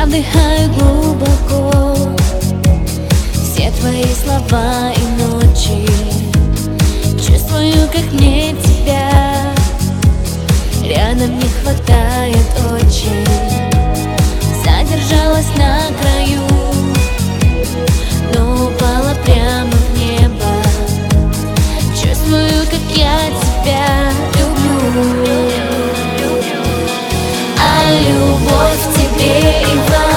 вдыхаю глубоко все твои слова и ночи. Чувствую, как мне тебя рядом не хватает очень. Задержалась на краю, но упала прямо в небо. Чувствую, как я тебя люблю. А любовь в тебе и в